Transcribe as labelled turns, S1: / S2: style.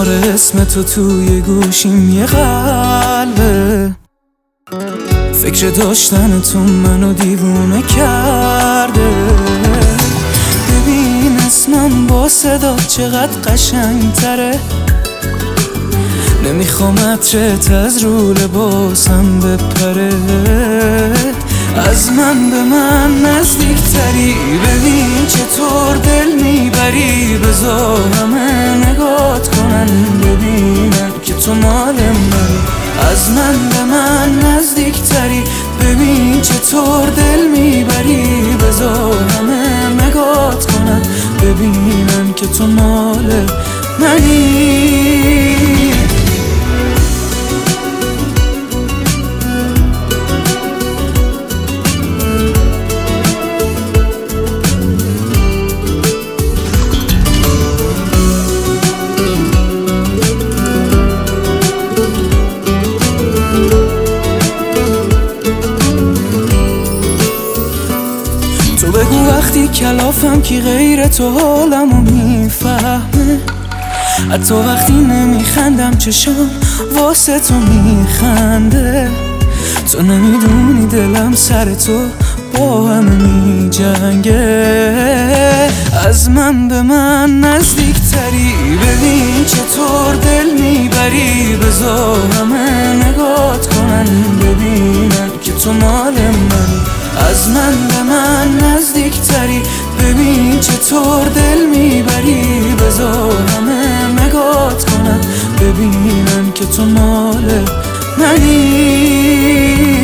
S1: آره اسم تو توی گوشیم یه قلبه. فکر داشتن تو منو دیوونه کرده. ببین اسمم با صدا چقدر قشنگ تره. نمیخوام عطرت از رو لباسم بپره. از من به من نزدیک تری. ببین چطور دل میبری. بذار همه نگات کنن ببینن که تو مال منی. از من به من نزدیک تری. ببین چطور دل میبری. بذار همه نگات کنن ببینن که تو مال منی. تو بگو وقتی کلافم کی غیر تو حالمو میفهمه. حتی وقتی نمیخندم چشام واسه تو میخنده. تو نمیدونی دلم سر تو با همه میجنگه. از من به من نزدیک تری. ببین چطور دل میبری. بذار همه نگات کنن ببینن که تو مال منی. از من به من نزدیک تری. ببین چطور دل میبری. بذار همه نگات کنن ببینن که تو مال منی.